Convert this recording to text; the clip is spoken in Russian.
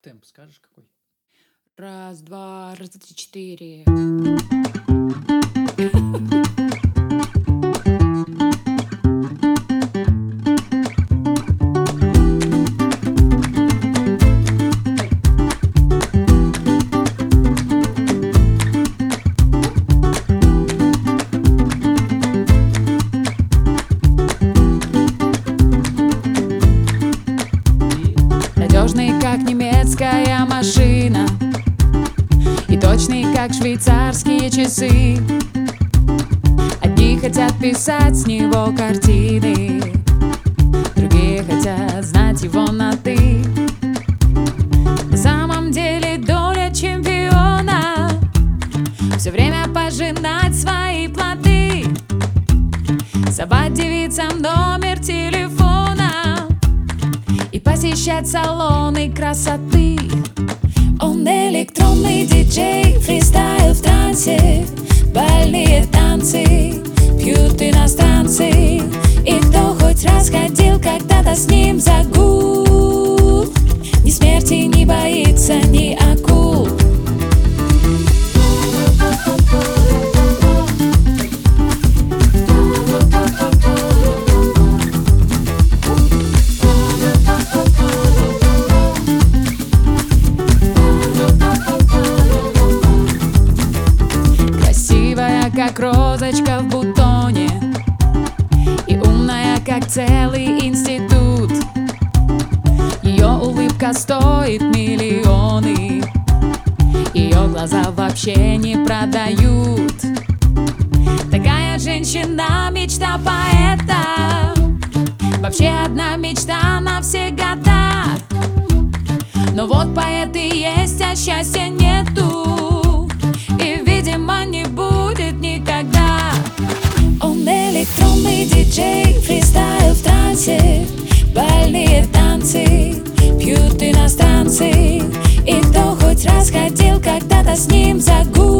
Темп скажешь какой? Раз, два, раз, два, три, четыре. Надежный, как немецкая машина, и точный, как швейцарские часы. Одни хотят писать с него картины, другие хотят знать его на «ты». На самом деле доля чемпиона все время пожинать свои плоды, совать девицам номер телефона и посещать салоны красоты. Он электронный диджей, фристайл в трансе, бальные танцы пьют иностранцы. И кто хоть раз ходил когда-то с ним за гул, ни смерти не боится, ни акул. Как розочка в бутоне, и умная, как целый институт. Ее улыбка стоит миллионы, ее глаза вообще не продают. Такая женщина — мечта поэта, вообще одна мечта на все года. Но вот поэты есть, а счастья нету, и, видимо, не будет никогда. Он электронный диджей, фристайл в трансе, бальные танцы пьют иностранцы. И кто хоть раз ходил когда-то с ним за гул,